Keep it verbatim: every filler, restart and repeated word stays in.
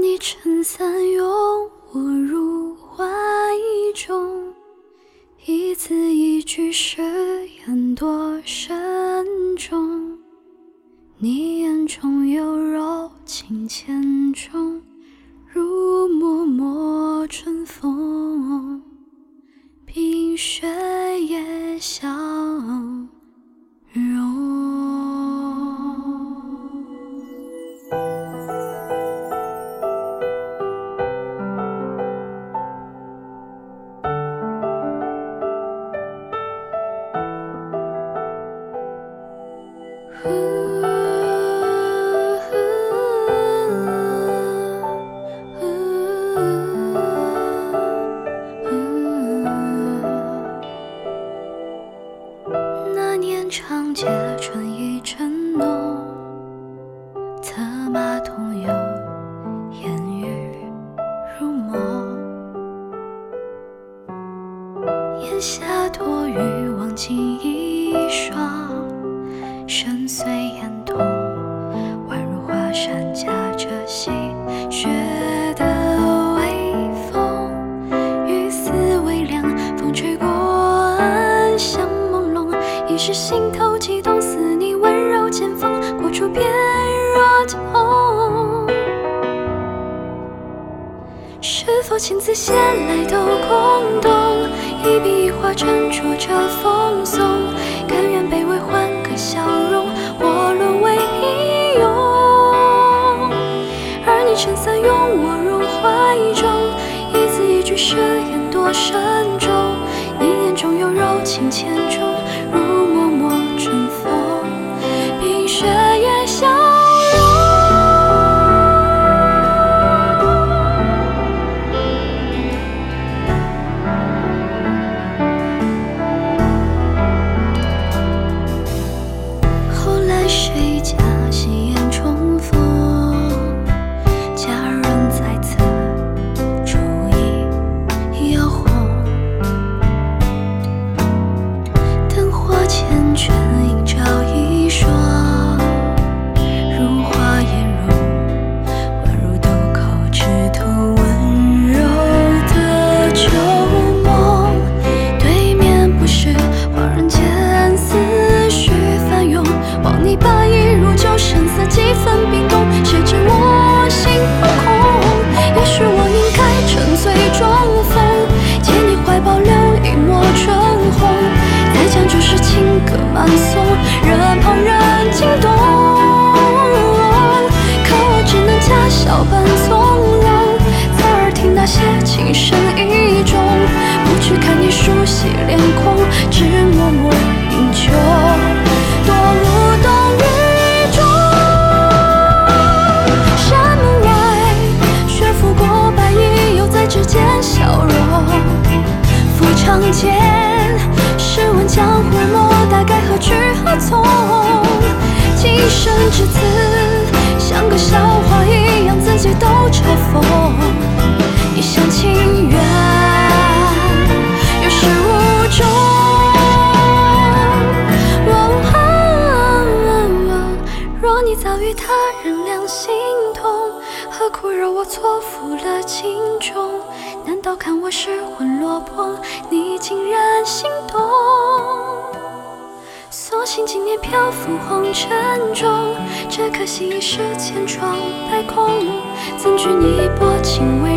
你撑伞拥我入怀中，一字一句誓言多慎重，你眼中有柔情千种，如脉脉春风，冰雪也相融。那年长街春意正浓，策马同游，烟雨如梦。檐下多雨，望尽一双，深邃眼瞳，宛如华山夹着细雪的微风。雨丝微凉，风吹过暗香朦胧，一时心头悸动，似你温柔剑锋，过处便若痛。是否情字写来都空洞，一笔一画斟酌着风颂，甘愿卑微换个笑容，我沦为平庸。而你撑伞拥我入怀中，一字一句誓言多慎重，你眼中有柔情千种，如脉脉春风，冰雪也相融。后来谁家夕颜重逢，家人在侧，烛影摇晃。灯火缱绻，映照一双，如花颜容，宛如渡口枝头温柔的旧梦。对面不是恍然间思绪翻涌，望你把一如旧，神色几分冰冻，谁知我心惶恐。也许我应该沉醉中风，借你怀抱留一抹春红，再将旧时情歌慢诵，任旁人惊动。可我只能假笑般从容，侧耳听那些情深意重，不去看你熟悉脸孔，只默默饮酒，多无动于衷。山门外，雪拂过白衣，又在指尖消融。抚长剑，试问江湖莫大概何去何从？今生至此，像个笑话一样，自己都嘲讽，一厢情愿，有始无终。若你早与他人两心同，何苦惹我错付了情衷？难道看我失魂落魄，你竟然心动？所幸今夜漂浮红尘中，这颗心已是千疮百孔，怎惧你薄情